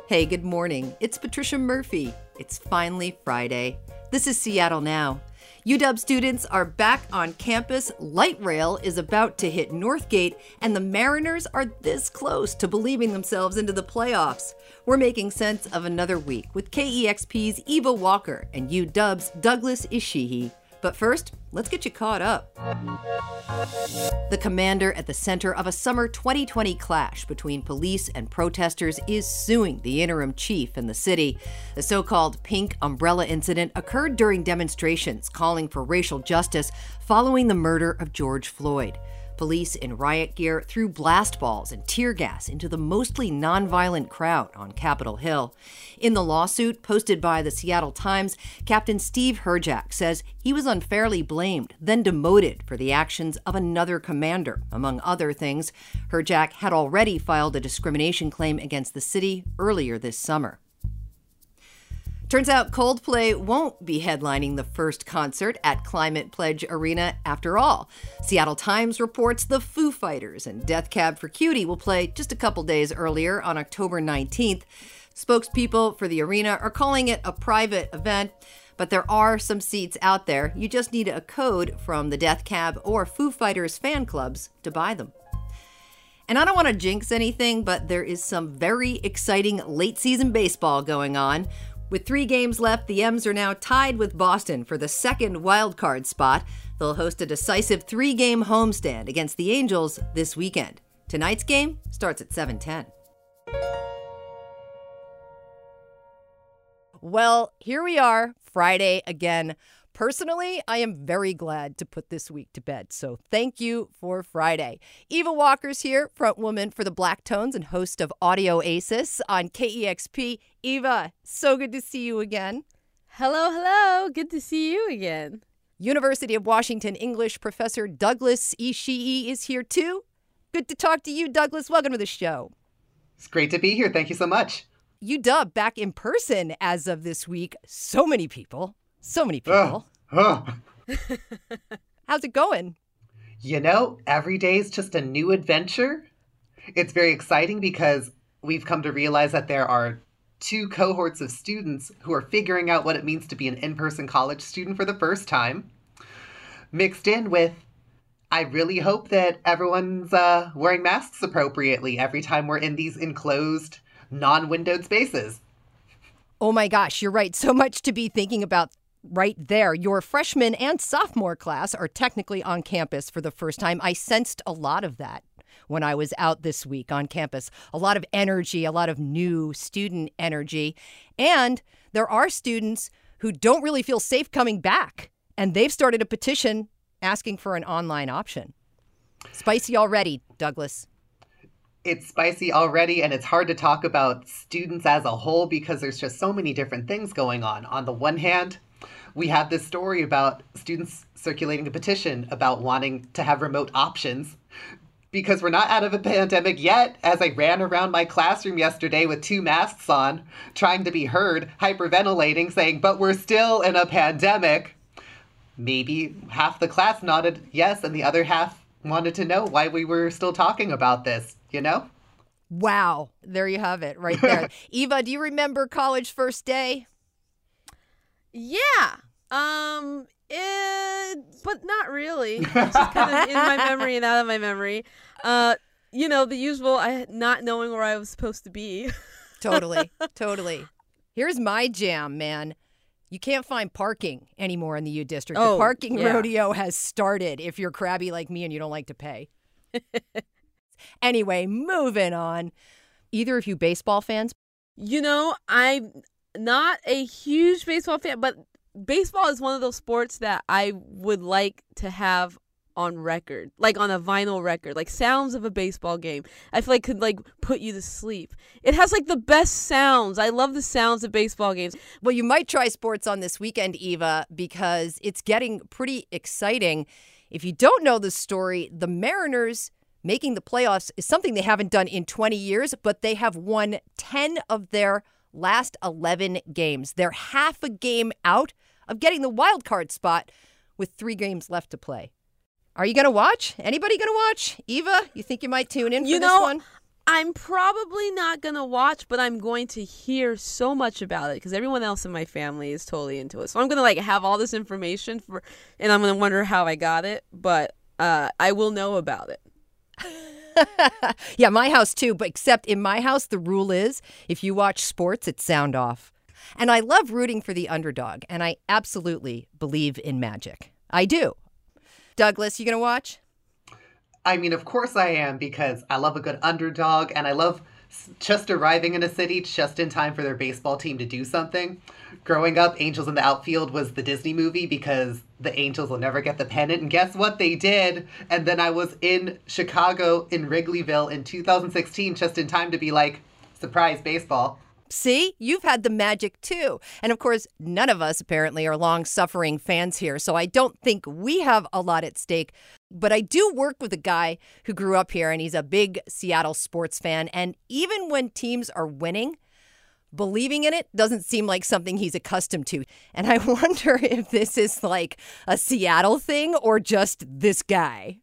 Hey, good morning. It's Patricia Murphy. It's finally Friday. This is Seattle Now. UW students are back on campus. Light rail is about to hit Northgate, and the Mariners are this close to believing themselves into the playoffs. We're making sense of another week with KEXP's Eva Walker and UW's Douglas Ishihi. But first, let's get you caught up. The commander at the center of a summer 2020 clash between police and protesters is suing the interim chief in the city. The so-called pink umbrella incident occurred during demonstrations calling for racial justice following the murder of George Floyd. Police in riot gear threw blast balls and tear gas into the mostly nonviolent crowd on Capitol Hill. In the lawsuit posted by the Seattle Times, Captain Steve Herjak says he was unfairly blamed, then demoted for the actions of another commander. Among other things, Herjak had already filed a discrimination claim against the city earlier this summer. Turns out Coldplay won't be headlining the first concert at Climate Pledge Arena after all. Seattle Times reports the Foo Fighters and Death Cab for Cutie will play just a couple days earlier on October 19th. Spokespeople for the arena are calling it a private event, but there are some seats out there. You just need a code from the Death Cab or Foo Fighters fan clubs to buy them. And I don't want to jinx anything, but there is some very exciting late season baseball going on. With 3 games left, the M's are now tied with Boston for the second wildcard spot. They'll host a decisive 3-game homestand against the Angels this weekend. Tonight's game starts at 7:10. Well, here we are, Friday again. Personally, I am very glad to put this week to bed, so thank you for Friday. Eva Walker's here, front woman for the Black Tones and host of Audio Oasis on KEXP. Eva, so good to see you again. Hello. Good to see you again. University of Washington English professor Douglas Ishihi is here too. Good to talk to you, Douglas. Welcome to the show. It's great to be here. Thank you so much. UW back in person as of this week. So many people. How's it going? You know, every day is just a new adventure. It's very exciting because we've come to realize that there are 2 cohorts of students who are figuring out what it means to be an in-person college student for the first time, mixed in with, I really hope that everyone's wearing masks appropriately every time we're in these enclosed, non-windowed spaces. Oh my gosh, you're right. So much to be thinking about right there. Your freshman and sophomore class are technically on campus for the first time. I sensed a lot of that when I was out this week on campus. A lot of energy, a lot of new student energy. And there are students who don't really feel safe coming back. And they've started a petition asking for an online option. Spicy already, Douglas. It's spicy already, and it's hard to talk about students as a whole because there's just so many different things going on. On the one hand, we have this story about students circulating a petition about wanting to have remote options because we're not out of a pandemic yet. As I ran around my classroom yesterday with 2 masks on, trying to be heard, hyperventilating, saying, but we're still in a pandemic. Maybe half the class nodded yes, and the other half wanted to know why we were still talking about this, you know? Wow. There you have it right there. Eva, do you remember college first day? Yeah. But not really. It's just kind of in my memory and out of my memory. The usual, not knowing where I was supposed to be. Totally. Here's my jam, man. You can't find parking anymore in the U District. The parking rodeo has started if you're crabby like me and you don't like to pay. Anyway, moving on. Either of you baseball fans? I'm not a huge baseball fan, but baseball is one of those sports that I would like to have on record, like on a vinyl record, like sounds of a baseball game. I feel like could put you to sleep. It has the best sounds. I love the sounds of baseball games. Well, you might try sports on this weekend, Eva, because it's getting pretty exciting. If you don't know the story, the Mariners making the playoffs is something they haven't done in 20 years, but they have won 10 of their last 11 games. They're half a game out of getting the wild card spot with 3 games left to play. Are you going to watch? Anybody going to watch? Eva, you think you might tune in for this one? I'm probably not going to watch, but I'm going to hear so much about it because everyone else in my family is totally into it. So I'm going to like have all this information and I'm going to wonder how I got it, but I will know about it. Yeah, my house too, but except in my house, the rule is if you watch sports, it's sound off. And I love rooting for the underdog, and I absolutely believe in magic. I do. Douglas, you going to watch? I mean, of course I am, because I love a good underdog, and I love just arriving in a city just in time for their baseball team to do something. Growing up, Angels in the Outfield was the Disney movie because the Angels will never get the pennant, and guess what? They did. And then I was in Chicago in Wrigleyville in 2016 just in time to be like, surprise baseball. See, you've had the magic too. And of course, none of us apparently are long-suffering fans here, so I don't think we have a lot at stake. But I do work with a guy who grew up here, and he's a big Seattle sports fan. And even when teams are winning, believing in it doesn't seem like something he's accustomed to. And I wonder if this is like a Seattle thing or just this guy.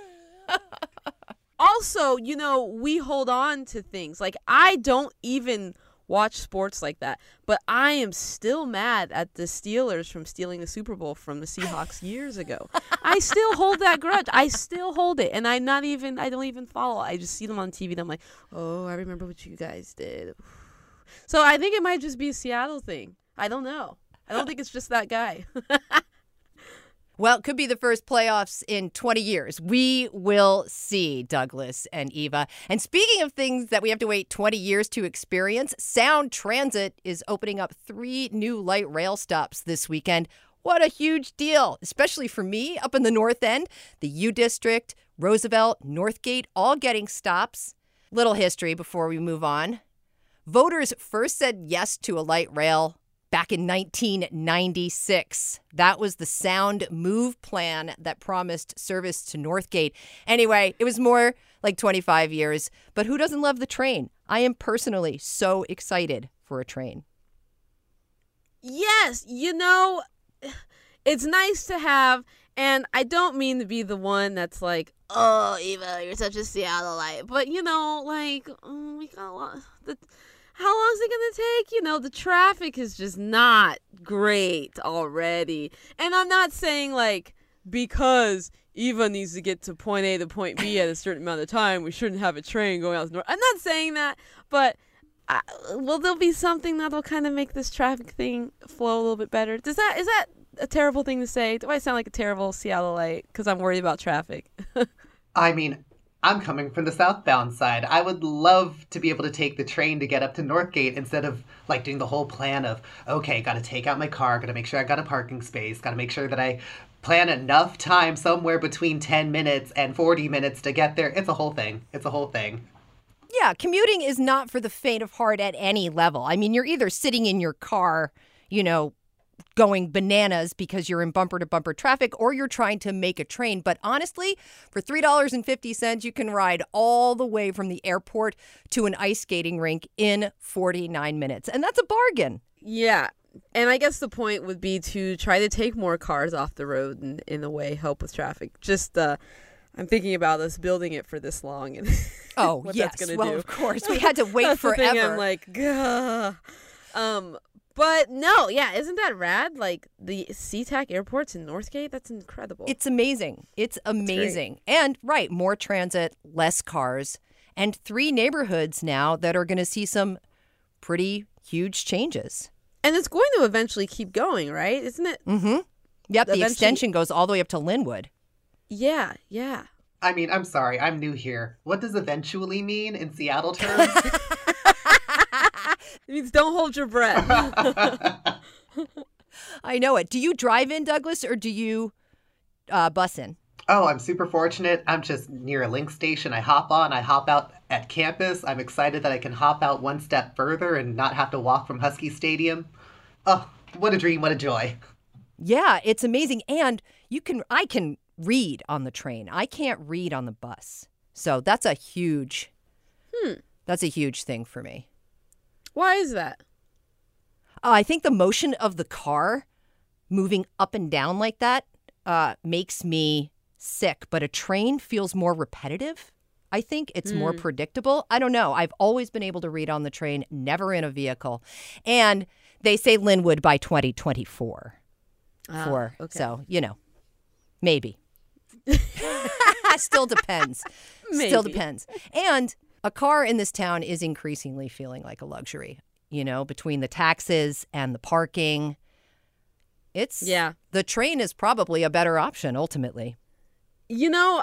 Also, we hold on to things. Like, I don't even watch sports like that, but I am still mad at the Steelers from stealing the Super Bowl from the Seahawks years ago. I still hold that grudge. I still hold it, and I don't even follow. I just see them on TV, and I'm like, oh, I remember what you guys did. So I think it might just be a Seattle thing. I don't know. I don't think it's just that guy. Well, it could be the first playoffs in 20 years. We will see, Douglas and Eva. And speaking of things that we have to wait 20 years to experience, Sound Transit is opening up 3 new light rail stops this weekend. What a huge deal, especially for me up in the North End. The U District, Roosevelt, Northgate, all getting stops. Little history before we move on. Voters first said yes to a light rail back in 1996. That was the Sound Move plan that promised service to Northgate. Anyway, it was more like 25 years. But who doesn't love the train? I am personally so excited for a train. Yes, it's nice to have, and I don't mean to be the one that's like, oh, Eva, you're such a Seattleite. But, we got a lot. How long is it going to take? The traffic is just not great already. And I'm not saying, because Eva needs to get to point A to point B at a certain amount of time, we shouldn't have a train going out the north. I'm not saying that, but will there be something that'll kind of make this traffic thing flow a little bit better? Is that a terrible thing to say? Do I sound like a terrible Seattleite because I'm worried about traffic? I mean, I'm coming from the southbound side. I would love to be able to take the train to get up to Northgate instead of doing the whole plan of, okay, got to take out my car, got to make sure I got a parking space, got to make sure that I plan enough time somewhere between 10 minutes and 40 minutes to get there. It's a whole thing. Yeah, commuting is not for the faint of heart at any level. I mean, you're either sitting in your car, going bananas because you're in bumper-to-bumper traffic, or you're trying to make a train. But honestly, for $3.50, you can ride all the way from the airport to an ice skating rink in 49 minutes. And that's a bargain. Yeah. And I guess the point would be to try to take more cars off the road and, in a way, help with traffic. Just, I'm thinking about us building it for this long and what yes. That's gonna well, do. Of course. We had to wait that's forever. The thing I'm like, gah. But no, yeah, isn't that rad? Like the SeaTac airports in Northgate, that's incredible. It's amazing. And right, more transit, less cars, and 3 neighborhoods now that are going to see some pretty huge changes. And it's going to eventually keep going, right? Isn't it? Mm-hmm. Yep, the extension goes all the way up to Linwood. Yeah. I mean, I'm sorry, I'm new here. What does eventually mean in Seattle terms? It means don't hold your breath. I know it. Do you drive in, Douglas, or do you bus in? Oh, I'm super fortunate. I'm just near a link station. I hop out at campus. I'm excited that I can hop out one step further and not have to walk from Husky Stadium. Oh, what a dream, what a joy. Yeah, it's amazing. And I can read on the train. I can't read on the bus. So that's a huge thing for me. Why is that? I think the motion of the car moving up and down like that makes me sick, but a train feels more repetitive. I think it's more predictable. I don't know. I've always been able to read on the train, never in a vehicle. And they say Linwood by 2024. Okay. So, maybe. Still depends. Maybe. Still depends. And a car in this town is increasingly feeling like a luxury, between the taxes and the parking. The train is probably a better option ultimately. You're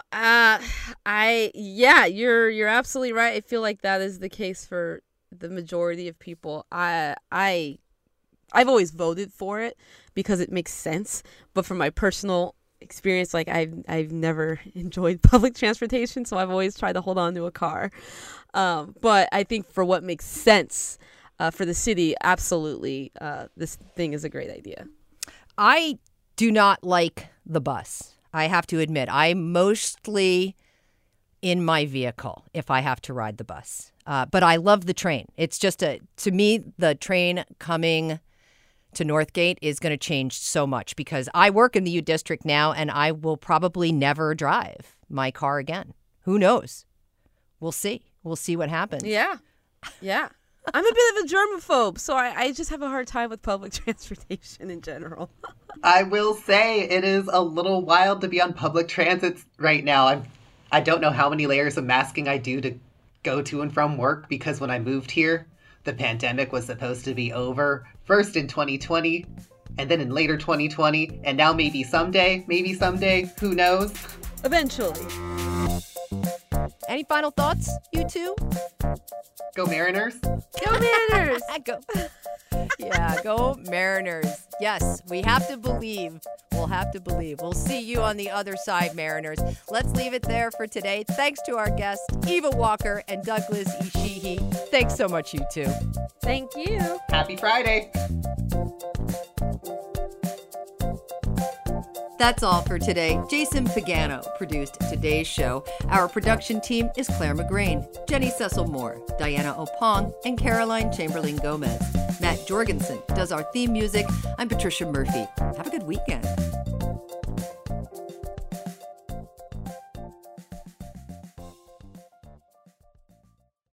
absolutely right. I feel like that is the case for the majority of people. I've always voted for it because it makes sense, but from my personal experience, like I've never enjoyed public transportation, so I've always tried to hold on to a car. But I think for what makes sense for the city, absolutely, this thing is a great idea. I do not like the bus. I have to admit, I'm mostly in my vehicle if I have to ride the bus. But I love the train. It's just to me, the train coming to Northgate is going to change so much because I work in the U District now and I will probably never drive my car again. Who knows? We'll see. We'll see what happens. Yeah. I'm a bit of a germaphobe, so I just have a hard time with public transportation in general. I will say it is a little wild to be on public transit right now. I don't know how many layers of masking I do to go to and from work because when I moved here, the pandemic was supposed to be over, first in 2020, and then in later 2020, and now maybe someday, who knows? Eventually. Any final thoughts, you two? Go Mariners. Go Mariners! Go Mariners. Yes, we have to believe. We'll have to believe. We'll see you on the other side, Mariners. Let's leave it there for today. Thanks to our guests, Eva Walker and Douglas Ishihi. Thanks so much, you two. Thank you. Happy Friday. That's all for today. Jason Pagano produced today's show. Our production team is Claire McGrain, Jenny Cecil Moore, Diana Opong, and Caroline Chamberlain Gomez. Matt Jorgensen does our theme music. I'm Patricia Murphy. Have a good weekend.